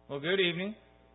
Well, good evening.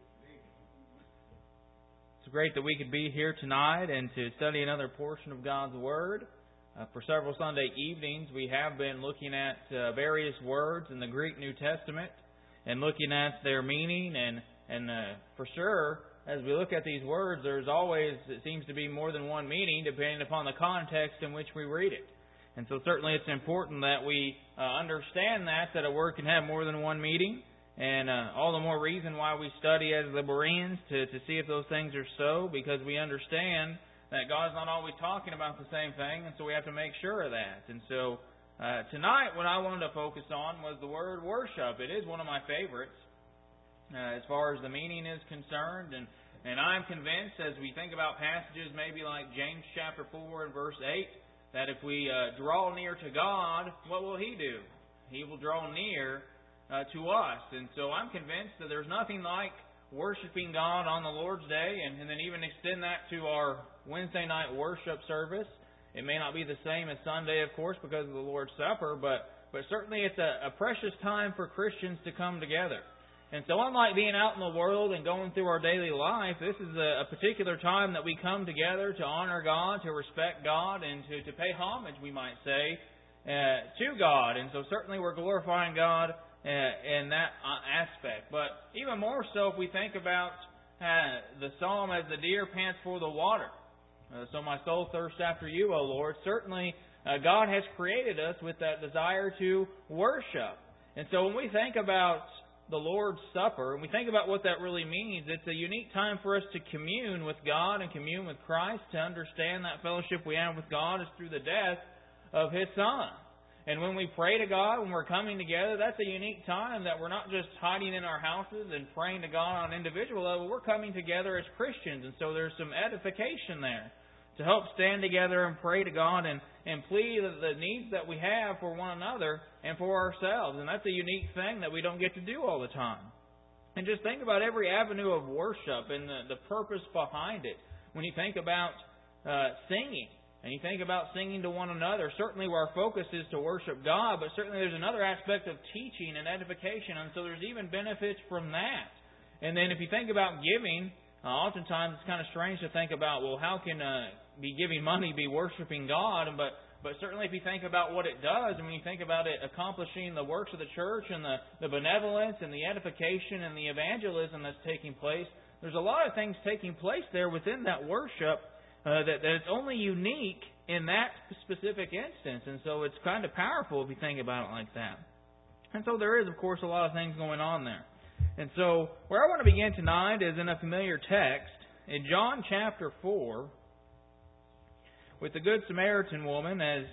It's great that we could be here tonight and to study another portion of God's Word. For several Sunday evenings, we have been looking at various words in the Greek New Testament and looking at their meaning. And for sure, as we look at these words, there's always, it seems to be more than one meaning depending upon the context in which we read it. And so certainly it's important that we understand that a word can have more than one meaning. And all the more reason why we study as the Bereans to see if those things are so, because we understand that God's not always talking about the same thing, and so we have to make sure of that. And so tonight what I wanted to focus on was the word worship. It is one of my favorites as far as the meaning is concerned, and I'm convinced as we think about passages maybe like James chapter 4 and verse 8, that if we draw near to God, what will He do? He will draw near to us. And so I'm convinced that there's nothing like worshiping God on the Lord's Day and then even extend that to our Wednesday night worship service. It may not be the same as Sunday, of course, because of the Lord's Supper, but certainly it's a precious time for Christians to come together. And so unlike being out in the world and going through our daily life, this is a particular time that we come together to honor God, to respect God, and to pay homage, we might say, to God. And so certainly we're glorifying God in that aspect. But even more so if we think about the psalm, as the deer pants for the water. So my soul thirsts after you, O Lord. Certainly God has created us with that desire to worship. And so when we think about the Lord's Supper, and we think about what that really means, it's a unique time for us to commune with God and commune with Christ, to understand that fellowship we have with God is through the death of His Son. And when we pray to God, when we're coming together, that's a unique time that we're not just hiding in our houses and praying to God on an individual level. We're coming together as Christians. And so there's some edification there to help stand together and pray to God and plead the needs that we have for one another and for ourselves. And that's a unique thing that we don't get to do all the time. And just think about every avenue of worship and the purpose behind it. When you think about singing, and you think about singing to one another, certainly our focus is to worship God, but certainly there's another aspect of teaching and edification, and so there's even benefits from that. And then if you think about giving, oftentimes it's kind of strange to think about, well, how can be giving money be worshiping God? But certainly if you think about what it does, and when you think about it accomplishing the works of the church and the benevolence and the edification and the evangelism that's taking place, there's a lot of things taking place there within that worship that it's only unique in that specific instance. And so it's kind of powerful if you think about it like that. And so there is, of course, a lot of things going on there. And so where I want to begin tonight is in a familiar text in John chapter 4 with the Good Samaritan woman, as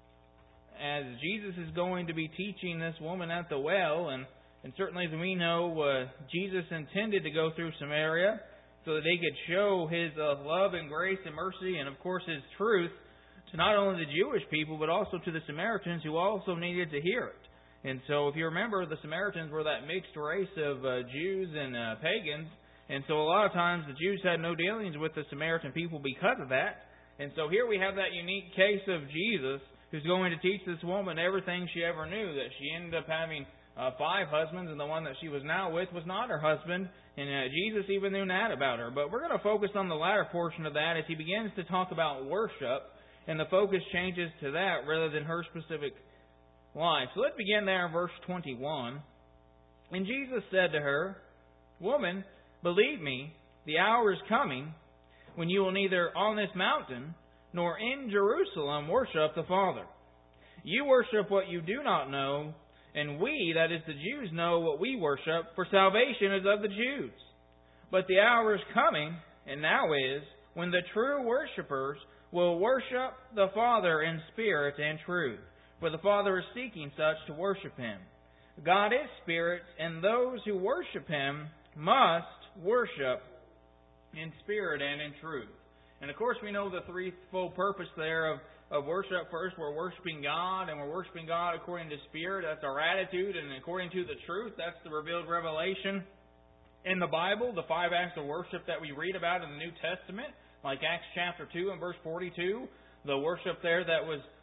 Jesus is going to be teaching this woman at the well. And certainly, as we know, Jesus intended to go through Samaria so that He could show His love and grace and mercy and, of course, His truth to not only the Jewish people, but also to the Samaritans who also needed to hear it. And so, if you remember, the Samaritans were that mixed race of Jews and pagans. And so, a lot of times, the Jews had no dealings with the Samaritan people because of that. And so, here we have that unique case of Jesus, who's going to teach this woman everything she ever knew, that she ended up having 5 husbands, and the one that she was now with was not her husband, and Jesus even knew that about her. But we're going to focus on the latter portion of that as He begins to talk about worship, and the focus changes to that rather than her specific life. So let's begin there in verse 21. And Jesus said to her, Woman, believe me, the hour is coming when you will neither on this mountain nor in Jerusalem worship the Father. You worship what you do not know, and we, that is the Jews, know what we worship, for salvation is of the Jews. But the hour is coming, and now is, when the true worshippers will worship the Father in spirit and truth. For the Father is seeking such to worship Him. God is spirit, and those who worship Him must worship in spirit and in truth. And of course we know the threefold purpose there of worship. First, we're worshiping God, and we're worshiping God according to Spirit. That's our attitude, and according to the truth. That's the revealed revelation in the Bible, the 5 acts of worship that we read about in the New Testament, like Acts chapter 2 and verse 42. The worship there that was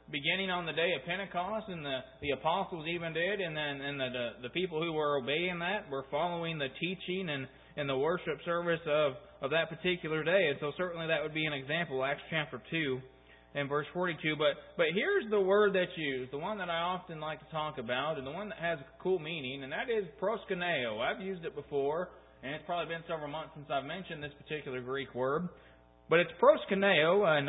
beginning on the day of Pentecost, and the apostles even did, and then the people who were obeying that were following the teaching and the worship service of that particular day. And so certainly that would be an example, Acts chapter 2 and verse 42. But here's the word that's used, the one that I often like to talk about, and the one that has a cool meaning, and that is proskuneo. I've used it before, and it's probably been several months since I've mentioned this particular Greek word. But it's proskuneo, and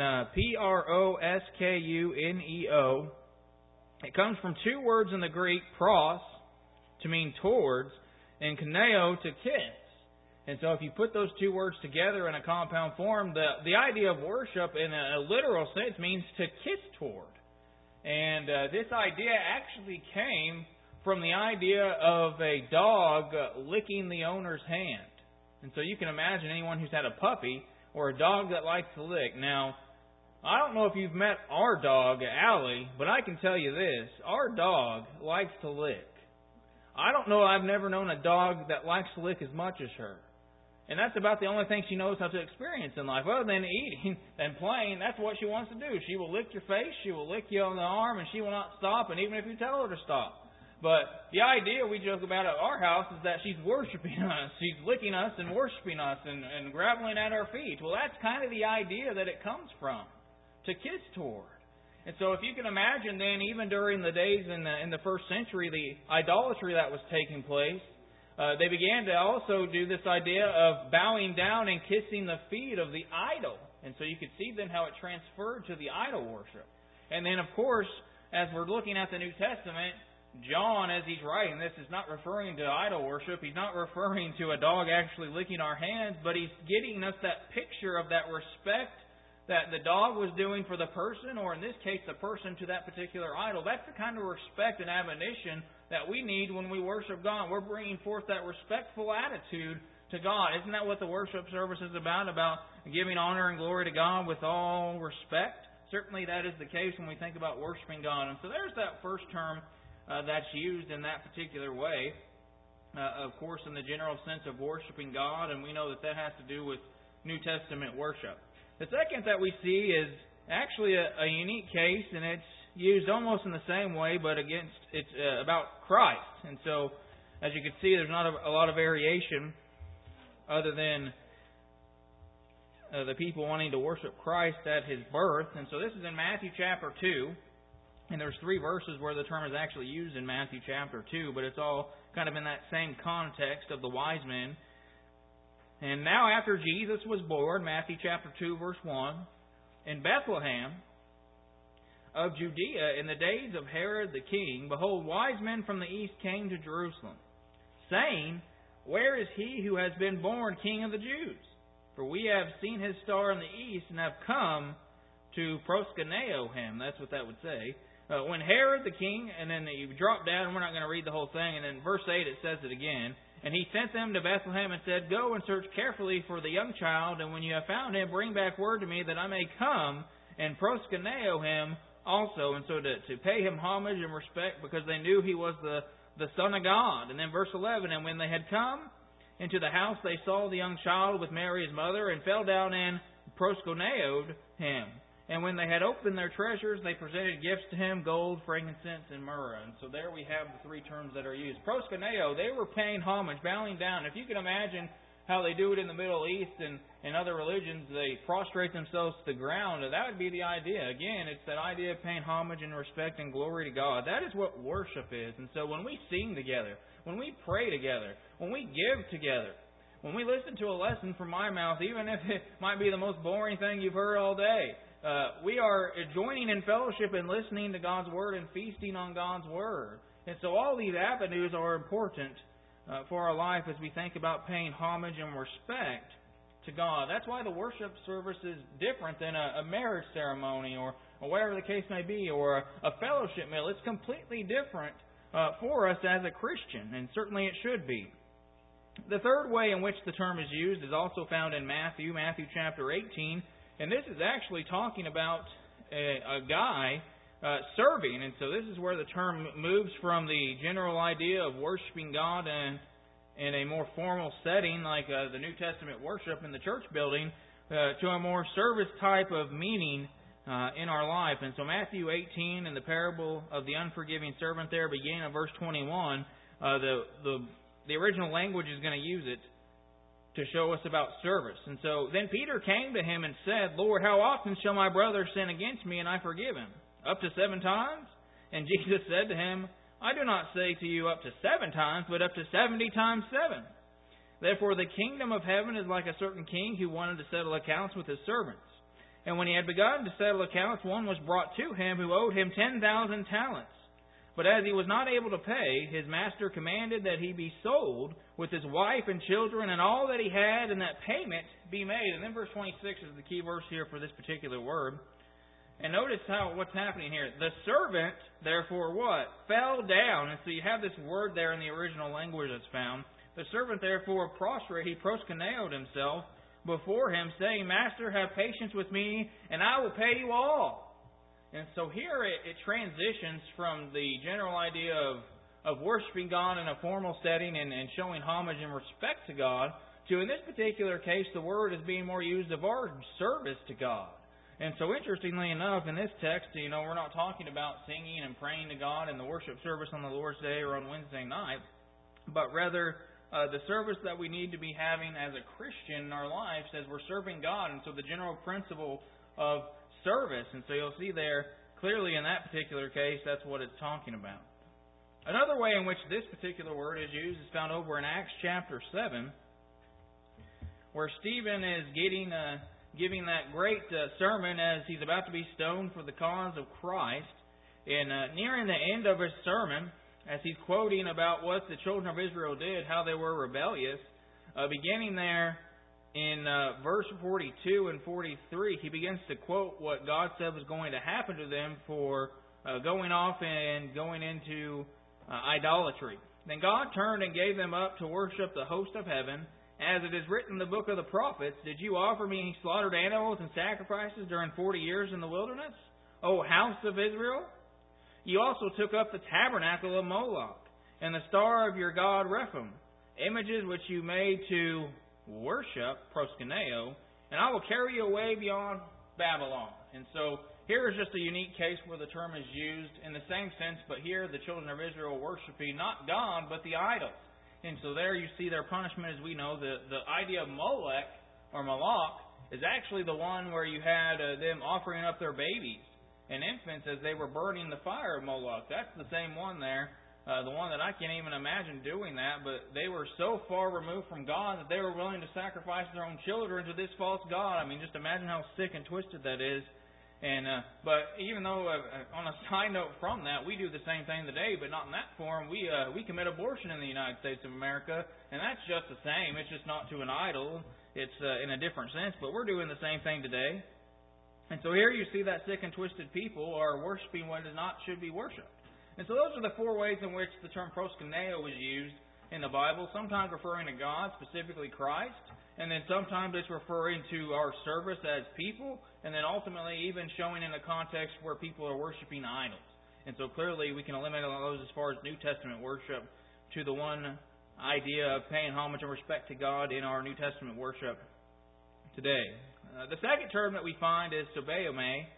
proskuneo. It comes from two words in the Greek, pros, to mean towards, and kuneo, to kiss. And so if you put those two words together in a compound form, the idea of worship in a literal sense means to kiss toward. And this idea actually came from the idea of a dog licking the owner's hand. And so you can imagine anyone who's had a puppy or a dog that likes to lick. Now, I don't know if you've met our dog, Allie, but I can tell you this. Our dog likes to lick. I don't know, I've never known a dog that likes to lick as much as her. And that's about the only thing she knows how to experience in life. Other than eating and playing, that's what she wants to do. She will lick your face, she will lick you on the arm, and she will not stop, and even if you tell her to stop. But the idea we joke about at our house is that she's worshiping us. She's licking us and worshiping us and groveling at our feet. Well, that's kind of the idea that it comes from, to kiss toward. And so if you can imagine then, even during the days in the first century, the idolatry that was taking place, they began to also do this idea of bowing down and kissing the feet of the idol. And so you could see then how it transferred to the idol worship. And then, of course, as we're looking at the New Testament, John, as he's writing this, is not referring to idol worship. He's not referring to a dog actually licking our hands, but he's getting us that picture of that respect that the dog was doing for the person, or in this case, the person to that particular idol. That's the kind of respect and admonition that we need when we worship God. We're bringing forth that respectful attitude to God. Isn't that what the worship service is about giving honor and glory to God with all respect? Certainly that is the case when we think about worshiping God. And so there's that first term that's used in that particular way. Of course, in the general sense of worshiping God, and we know that has to do with New Testament worship. The second that we see is actually a unique case, and it's used almost in the same way, but it's about Christ. And so, as you can see, there's not a lot of variation other than the people wanting to worship Christ at His birth. And so this is in Matthew chapter 2. And there's 3 verses where the term is actually used in Matthew chapter 2, but it's all kind of in that same context of the wise men. And now after Jesus was born, Matthew chapter 2, verse 1, in Bethlehem of Judea, in the days of Herod the king, behold, wise men from the east came to Jerusalem, saying, Where is he who has been born King of the Jews? For we have seen his star in the east, and have come to proskuneo him. That's what that would say. When Herod the king, and then you drop down, we're not going to read the whole thing, and then verse 8 it says it again. And he sent them to Bethlehem and said, Go and search carefully for the young child, and when you have found him, bring back word to me that I may come and proskuneo him also. And so to pay him homage and respect, because they knew he was the Son of God. And then verse 11, And when they had come into the house, they saw the young child with Mary his mother, and fell down and proskuneoed him. And when they had opened their treasures, they presented gifts to him, gold, frankincense, and myrrh. And so there we have the 3 terms that are used. Proskuneo, they were paying homage, bowing down. If you can imagine how they do it in the Middle East and other religions, they prostrate themselves to the ground. That would be the idea. Again, it's that idea of paying homage and respect and glory to God. That is what worship is. And so when we sing together, when we pray together, when we give together, when we listen to a lesson from my mouth, even if it might be the most boring thing you've heard all day, we are joining in fellowship and listening to God's Word and feasting on God's Word. And so all these avenues are important for our life as we think about paying homage and respect to God. That's why the worship service is different than a marriage ceremony or whatever the case may be, or a fellowship meal. It's completely different for us as a Christian, and certainly it should be. The third way in which the term is used is also found in Matthew chapter 18. And this is actually talking about a guy serving. And so this is where the term moves from the general idea of worshiping God in a more formal setting like the New Testament worship in the church building to a more service type of meaning in our life. And so Matthew 18 in the parable of the unforgiving servant there, beginning of verse 21, the original language is going to use it to show us about service. And so then Peter came to him and said, Lord, how often shall my brother sin against me and I forgive him? Up to 7 times? And Jesus said to him, I do not say to you up to 7 times, but up to 70 times 7. Therefore the kingdom of heaven is like a certain king who wanted to settle accounts with his servants. And when he had begun to settle accounts, one was brought to him who owed him 10,000 talents. But as he was not able to pay, his master commanded that he be sold with his wife and children and all that he had, and that payment be made. And then verse 26 is the key verse here for this particular word. And notice what's happening here. The servant, therefore, what? Fell down. And so you have this word there in the original language that's found. The servant, therefore, prostrate, he proskuneoed himself before him, saying, Master, have patience with me, and I will pay you all. And so here it transitions from the general idea of worshiping God in a formal setting and showing homage and respect to God, to, in this particular case, the word is being more used of our service to God. And so interestingly enough, in this text, we're not talking about singing and praying to God in the worship service on the Lord's Day or on Wednesday night, but rather the service that we need to be having as a Christian in our lives as we're serving God. And so the general principle of service, and so you'll see there clearly in that particular case, that's what it's talking about. Another way in which this particular word is used is found over in Acts chapter 7, where Stephen is giving that great sermon as he's about to be stoned for the cause of Christ. And nearing the end of his sermon, as he's quoting about what the children of Israel did, how they were rebellious, beginning there in verse 42 and 43, he begins to quote what God said was going to happen to them for going off and going into idolatry. Then God turned and gave them up to worship the host of heaven. As it is written in the book of the prophets, did you offer me slaughtered animals and sacrifices during 40 years in the wilderness, O house of Israel? You also took up the tabernacle of Moloch and the star of your god Rephaim, images which you made to worship, proskuneo, and I will carry you away beyond Babylon. And so here is just a unique case where the term is used in the same sense, but here the children of Israel worshiping not God, but the idols. And so there you see their punishment, as we know. The idea of Molech, or Moloch, is actually the one where you had them offering up their babies and infants as they were burning the fire of Moloch. That's the same one there. The one that I can't even imagine doing that, but they were so far removed from God that they were willing to sacrifice their own children to this false god. I mean, just imagine how sick and twisted that is. And but even though, on a side note from that, we do the same thing today, but not in that form. We commit abortion in the United States of America, and that's just the same. It's just not to an idol. It's in a different sense, but we're doing the same thing today. And so here you see that sick and twisted people are worshiping what is not should be worshipped. And so those are the 4 ways in which the term proskuneo is used in the Bible, sometimes referring to God, specifically Christ, and then sometimes it's referring to our service as people, and then ultimately even showing in a context where people are worshiping idols. And so clearly we can eliminate those as far as New Testament worship to the one idea of paying homage and respect to God in our New Testament worship today. The second term that we find is sebomai,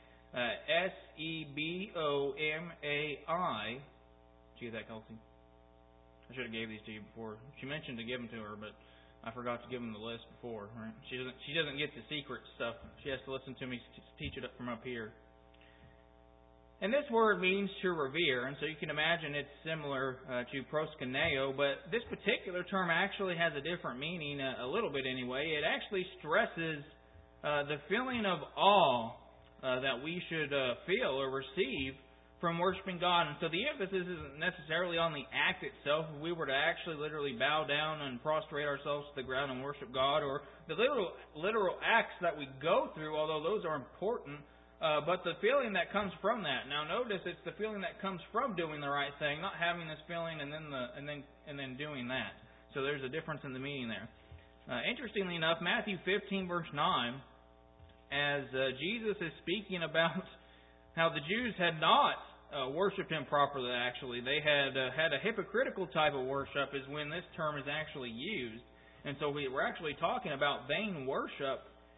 S-E-B-O-M-A-I. Did you get that, Kelsey? I should have gave these to you before. She mentioned to give them to her, but I forgot to give them the list before. Right? She doesn't get the secret stuff. She has to listen to me teach it from up here. And this word means to revere, and so you can imagine it's similar to proskuneo, but this particular term actually has a different meaning, a little bit anyway. It actually stresses the feeling of awe that we should feel or receive from worshiping God. And so the emphasis isn't necessarily on the act itself. If we were to actually literally bow down and prostrate ourselves to the ground and worship God, or the literal acts that we go through, although those are important, but the feeling that comes from that. Now notice it's the feeling that comes from doing the right thing, not having this feeling and then doing that. So there's a difference in the meaning there. Interestingly enough, Matthew 15 verse 9, as Jesus is speaking about how the Jews had not worshipped Him properly, actually. They had a hypocritical type of worship is when this term is actually used. And so we're actually talking about vain worship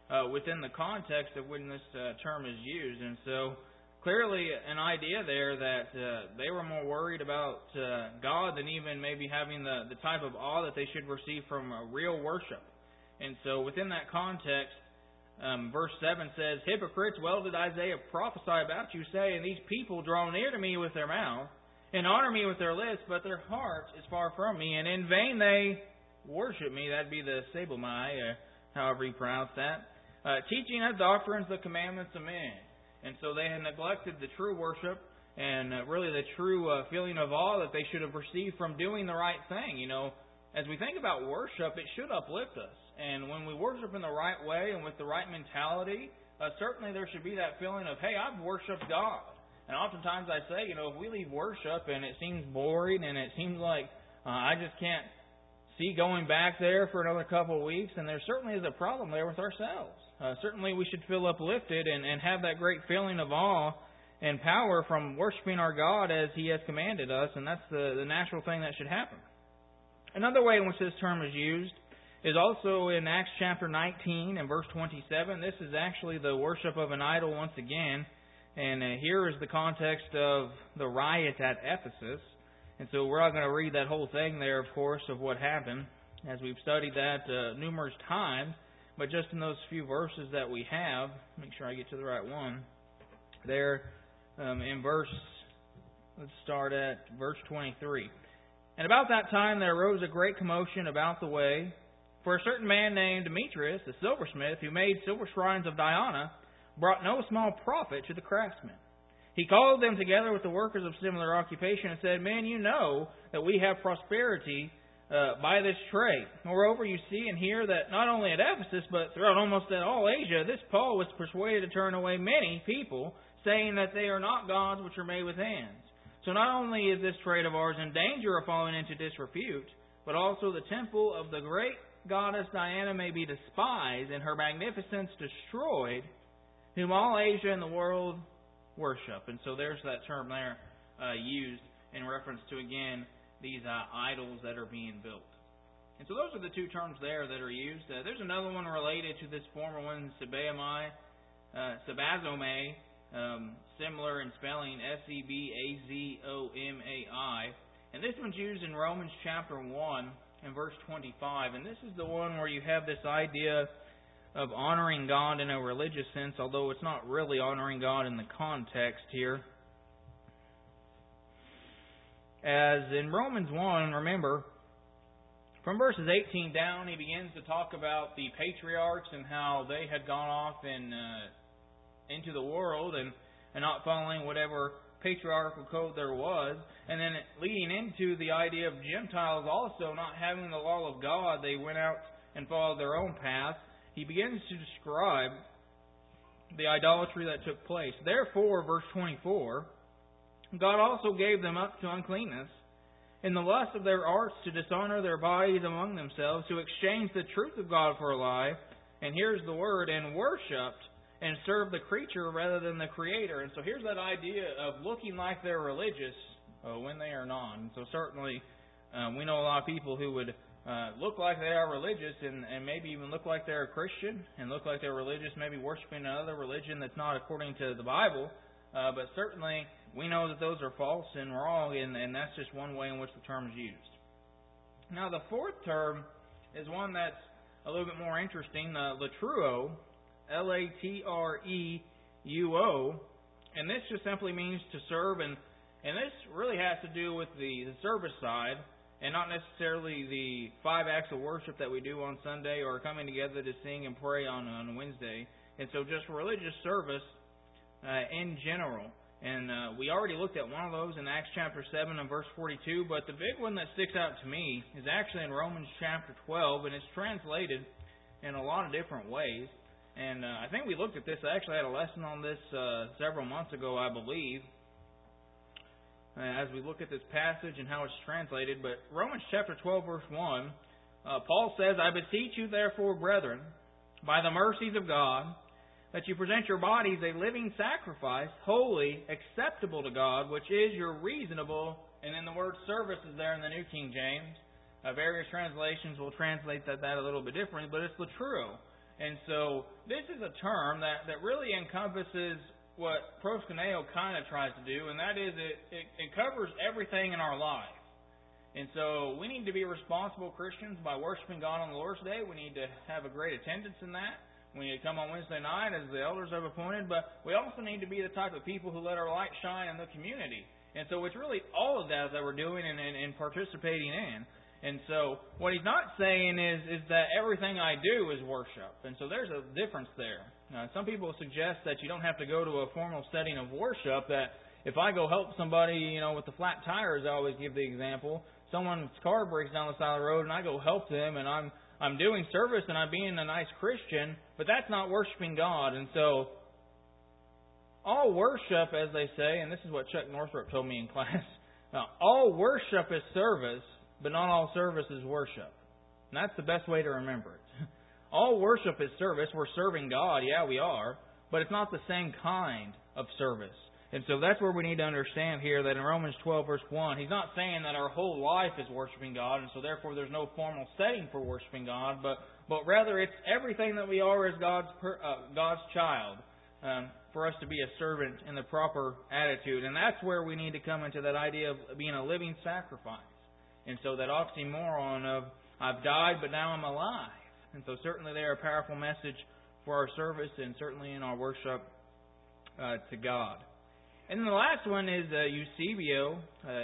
within the context of when this term is used. And so clearly an idea there that they were more worried about God than even maybe having the type of awe that they should receive from real worship. And so within that context, verse 7 says, "Hypocrites, well did Isaiah prophesy about you, saying, These people draw near to me with their mouth, and honor me with their lips, but their heart is far from me, and in vain they worship me." That'd be the Sabelmai, however you pronounce that. "Teaching as doctrines the commandments of men." And so they had neglected the true worship and really the true feeling of awe that they should have received from doing the right thing. You know, as we think about worship, it should uplift us. And when we worship in the right way and with the right mentality, certainly there should be that feeling of, hey, I've worshipped God. And oftentimes I say, you know, if we leave worship and it seems boring and it seems like I just can't see going back there for another couple of weeks, and there certainly is a problem there with ourselves. Certainly we should feel uplifted and have that great feeling of awe and power from worshiping our God as He has commanded us, and that's the natural thing that should happen. Another way in which this term is used is also in Acts chapter 19 and verse 27. This is actually the worship of an idol once again, and here is the context of the riot at Ephesus. And so we're not going to read that whole thing there, of course, of what happened, as we've studied that numerous times. But just in those few verses that we have, make sure I get to the right one. There in let's start at verse 23. "And about that time there arose a great commotion about the way, for a certain man named Demetrius, a silversmith, who made silver shrines of Diana, brought no small profit to the craftsmen. He called them together with the workers of similar occupation and said, Men, you know that we have prosperity by this trade. Moreover, you see and hear that not only at Ephesus, but throughout almost all Asia, this Paul was persuaded to turn away many people, saying that they are not gods which are made with hands. So not only is this trade of ours in danger of falling into disrepute, but also the temple of the great goddess Diana may be despised and her magnificence destroyed, whom all Asia and the world worship." And so there's that term there used in reference to, again, these idols that are being built. And so those are the two terms there that are used. There's another one related to this former one, Sebazomai, similar in spelling, Sebazomai. And this one's used in Romans chapter 1 and verse 25. And this is the one where you have this idea of honoring God in a religious sense, although it's not really honoring God in the context here. As in Romans 1, remember, from verses 18 down, he begins to talk about the patriarchs and how they had gone off into the world and not following whatever patriarchal code there was. And then leading into the idea of Gentiles also not having the law of God, they went out and followed their own path. He begins to describe the idolatry that took place. Therefore, verse 24, God also gave them up to uncleanness in the lust of their arts to dishonor their bodies among themselves, to exchange the truth of God for a lie. And here's the word, and worshipped and served the creature rather than the Creator. And so here's that idea of looking like they're religious when they are not. And so certainly we know a lot of people who would look like they are religious and maybe even look like they're a Christian and look like they're religious, maybe worshiping another religion that's not according to the Bible. But certainly we know that those are false and wrong, and that's just one way in which the term is used. Now the fourth term is one that's a little bit more interesting, latruo, L-A-T-R-E-U-O, and this just simply means to serve, and this really has to do with the service side, and not necessarily the 5 acts of worship that we do on Sunday or coming together to sing and pray on Wednesday. And so just religious service in general. And we already looked at one of those in Acts chapter 7 and verse 42, but the big one that sticks out to me is actually in Romans chapter 12, and it's translated in a lot of different ways. And I think we looked at this. I actually had a lesson on this several months ago, I believe, as we look at this passage and how it's translated. But Romans chapter 12, verse 1, Paul says, I beseech you therefore, brethren, by the mercies of God, that you present your bodies a living sacrifice, holy, acceptable to God, which is your reasonable, and then the word service is there in the New King James. Various translations will translate that a little bit differently, but it's latruo. And so this is a term that really encompasses what proskuneo kind of tries to do, and that is it covers everything in our life. And so we need to be responsible Christians by worshiping God on the Lord's Day. We need to have a great attendance in that. We need to come on Wednesday night as the elders have appointed, but we also need to be the type of people who let our light shine in the community. And so it's really all of that we're doing and participating in. And so what he's not saying is that everything I do is worship. And so there's a difference there. Some people suggest that you don't have to go to a formal setting of worship, that if I go help somebody, with the flat tires, I always give the example, someone's car breaks down the side of the road and I go help them and I'm doing service and I'm being a nice Christian, but that's not worshiping God. And so all worship, as they say, and this is what Chuck Northrup told me in class, all worship is service, but not all service is worship. And that's the best way to remember it. All worship is service. We're serving God, yeah, we are, but it's not the same kind of service. And so that's where we need to understand here that in Romans 12, verse 1, he's not saying that our whole life is worshiping God, and so therefore there's no formal setting for worshiping God, but rather it's everything that we are as God's child, for us to be a servant in the proper attitude. And that's where we need to come into that idea of being a living sacrifice. And so that oxymoron of, I've died, but now I'm alive. And so certainly they're a powerful message for our service and certainly in our worship to God. And then the last one is Eusebio,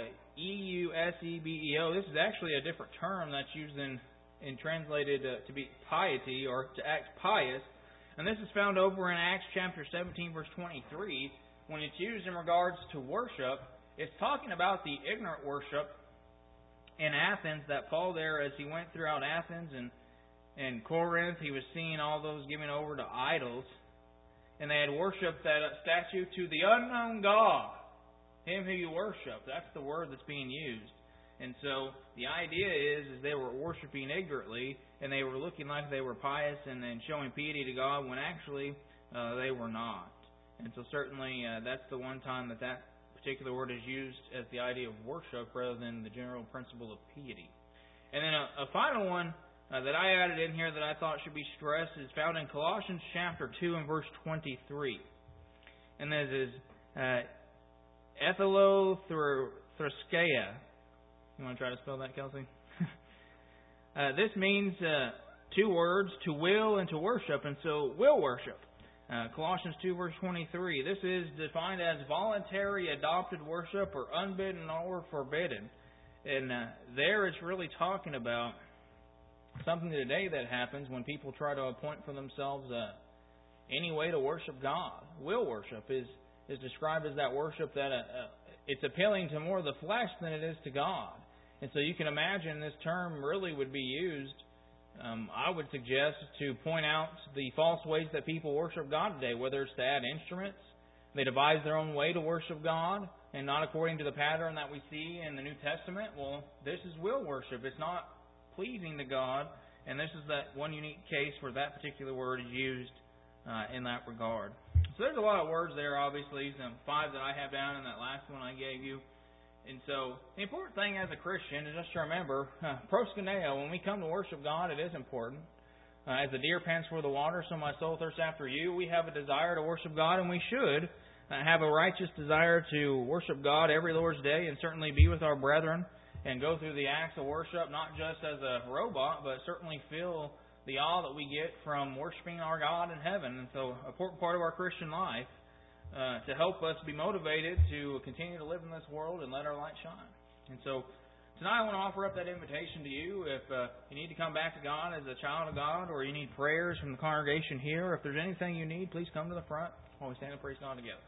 Eusebeo. This is actually a different term that's used in translated to be piety or to act pious. And this is found over in Acts chapter 17, verse 23. When it's used in regards to worship, it's talking about the ignorant worship in Athens that Paul there, as he went throughout Athens and Corinth, he was seeing all those giving over to idols. And they had worshipped that statue to the unknown God, Him who you worship. That's the word that's being used. And so the idea is they were worshiping ignorantly, and they were looking like they were pious and showing piety to God when actually they were not. And so certainly that's the one time that particular word is used as the idea of worship rather than the general principle of piety. And then a final one that I added in here that I thought should be stressed is found in Colossians chapter 2 and verse 23. And this is ethylothroskeia. You want to try to spell that, Kelsey? This means two words, to will and to worship. And so, will worship. Colossians 2 verse 23. This is defined as voluntary adopted worship or unbidden or forbidden. And there it's really talking about something today that happens when people try to appoint for themselves any way to worship God. Will worship is described as that worship that it's appealing to more of the flesh than it is to God. And so you can imagine this term really would be used, I would suggest, to point out the false ways that people worship God today, whether it's to add instruments. They devise their own way to worship God and not according to the pattern that we see in the New Testament. Well, this is will worship. It's not pleasing to God, and this is that one unique case where that particular word is used in that regard. So there's a lot of words there, obviously, some 5 that I have down in that last one I gave you. And so the important thing as a Christian is just to remember, proskuneo, when we come to worship God, it is important. As the deer pants for the water, so my soul thirsts after you. We have a desire to worship God, and we should have a righteous desire to worship God every Lord's Day and certainly be with our brethren and go through the acts of worship, not just as a robot, but certainly feel the awe that we get from worshiping our God in heaven. And so, an important part of our Christian life to help us be motivated to continue to live in this world and let our light shine. And so, tonight I want to offer up that invitation to you. If you need to come back to God as a child of God, or you need prayers from the congregation here, if there's anything you need, please come to the front while we stand and praise God together.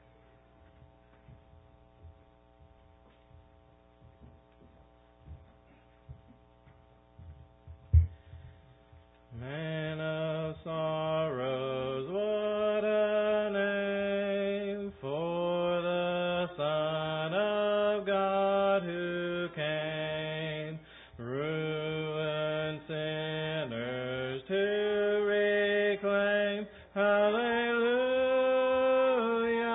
Man of sorrows, what a name for the Son of God who came, ruined sinners to reclaim. Hallelujah,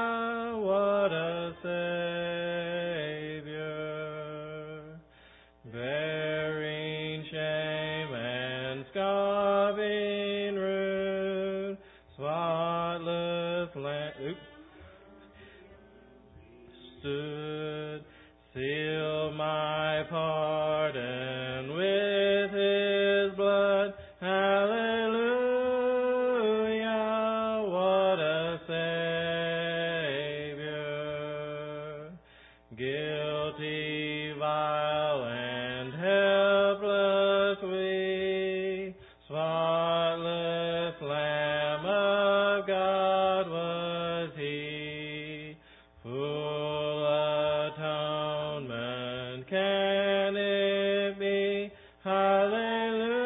Alleluia.